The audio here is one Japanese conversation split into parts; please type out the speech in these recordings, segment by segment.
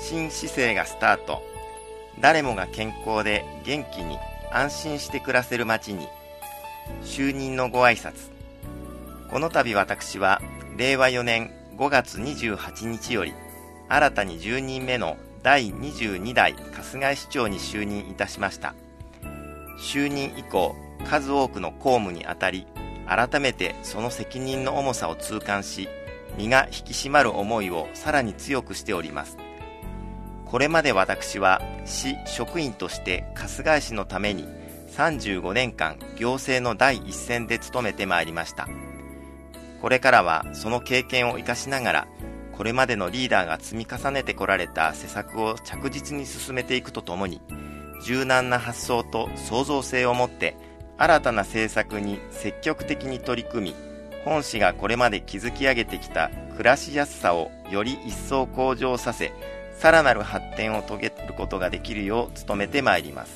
新市政がスタート。誰もが健康で元気に安心して暮らせる街に。就任のご挨拶。この度私は令和4年5月28日より新たに10人目の第22代春日井市長に就任いたしました。就任以降、数多くの公務にあたり、改めてその責任の重さを痛感し、身が引き締まる思いをさらに強くしております。これまで私は市職員として春日井市のために35年間行政の第一線で務めてまいりました。これからはその経験を生かしながら、これまでのリーダーが積み重ねてこられた施策を着実に進めていくとともに、柔軟な発想と創造性を持って新たな政策に積極的に取り組み、本市がこれまで築き上げてきた暮らしやすさをより一層向上させ、さらなる発展を遂げることができるよう努めてまいります。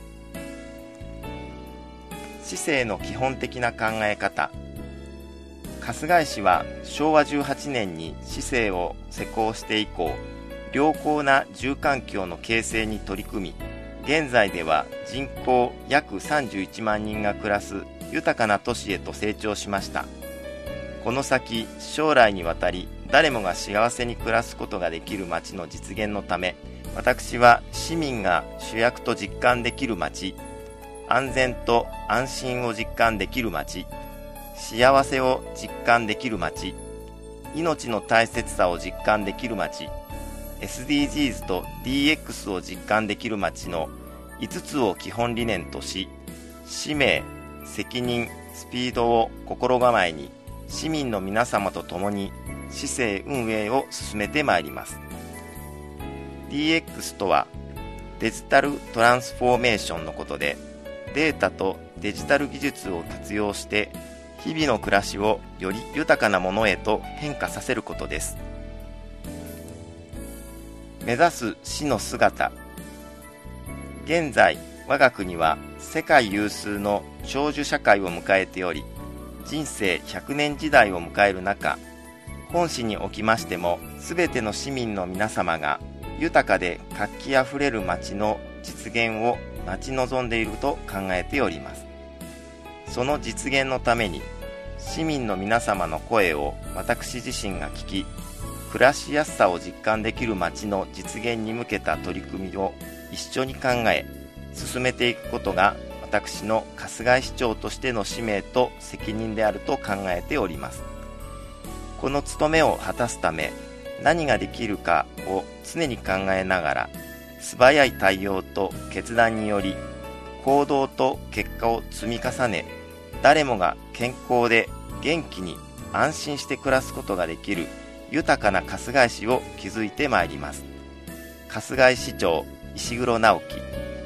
市政の基本的な考え方。春日井市は昭和18年に市政を施行して以降、良好な住環境の形成に取り組み、現在では人口約31万人が暮らす豊かな都市へと成長しました。この先、将来にわたり誰もが幸せに暮らすことができる街の実現のため、私は市民が主役と実感できる街、安全と安心を実感できる街、幸せを実感できる街、命の大切さを実感できる街、SDGs と DX を実感できる街の5つを基本理念とし、使命、責任、スピードを心構えに、市民の皆様と共に市政運営を進めてまいります。DX とはデジタルトランスフォーメーションのことで、データとデジタル技術を活用して日々の暮らしをより豊かなものへと変化させることです。目指す市の姿。現在、我が国は世界有数の長寿社会を迎えており、人生100年時代を迎える中、本市におきましても、すべての市民の皆様が豊かで活気あふれる街の実現を待ち望んでいると考えております。その実現のために、市民の皆様の声を私自身が聞き、暮らしやすさを実感できる街の実現に向けた取り組みを一緒に考え、進めていくことが私の春日井市長としての使命と責任であると考えております。この務めを果たすため、何ができるかを常に考えながら、素早い対応と決断により、行動と結果を積み重ね、誰もが健康で元気に安心して暮らすことができる豊かな春日井市を築いてまいります。春日井市長、石黒直樹。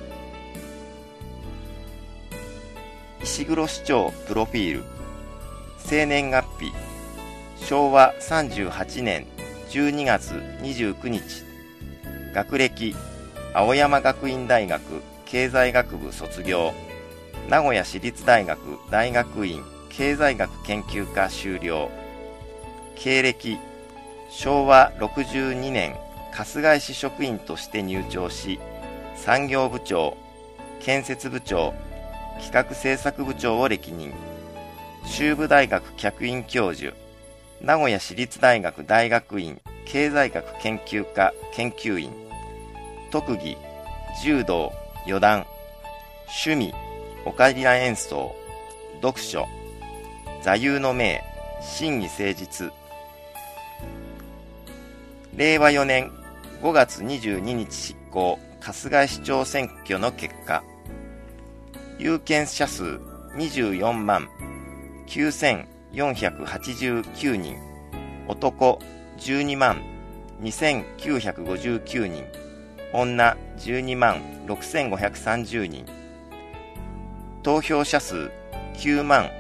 石黒市長プロフィール。生年月日、昭和38年12月29日。学歴、青山学院大学経済学部卒業。名古屋市立大学大学院経済学研究科修了。経歴、昭和62年春日井市職員として入庁し、産業部長、建設部長、企画政策部長を歴任。中部大学客員教授、名古屋市立大学大学院経済学研究科研究員。特技、柔道、四段。趣味、オカリナ演奏、読書。座右の銘、真偽誠実。令和4年5月22日執行春日井市長選挙の結果、有権者数24万9489人、男12万2959人、女12万6530人、投票者数9万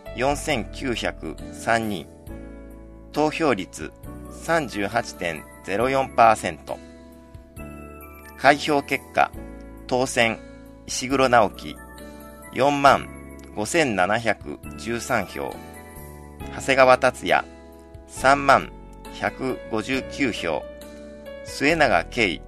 4903人、投票率 38.04%。 開票結果、当選石黒直樹4万5713票、長谷川達也3万159票、 末永圭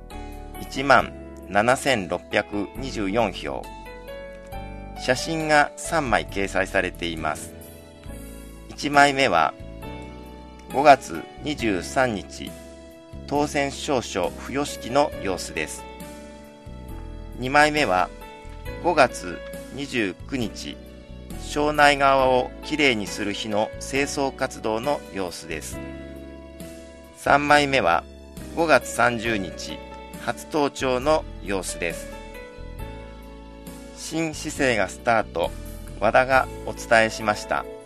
17,624票。写真が3枚掲載されています。1枚目は5月23日当選証書付与式の様子です。2枚目は5月29日庄内川をきれいにする日の清掃活動の様子です。3枚目は5月30日初登庁の様子です。新市政がスタート、和田がお伝えしました。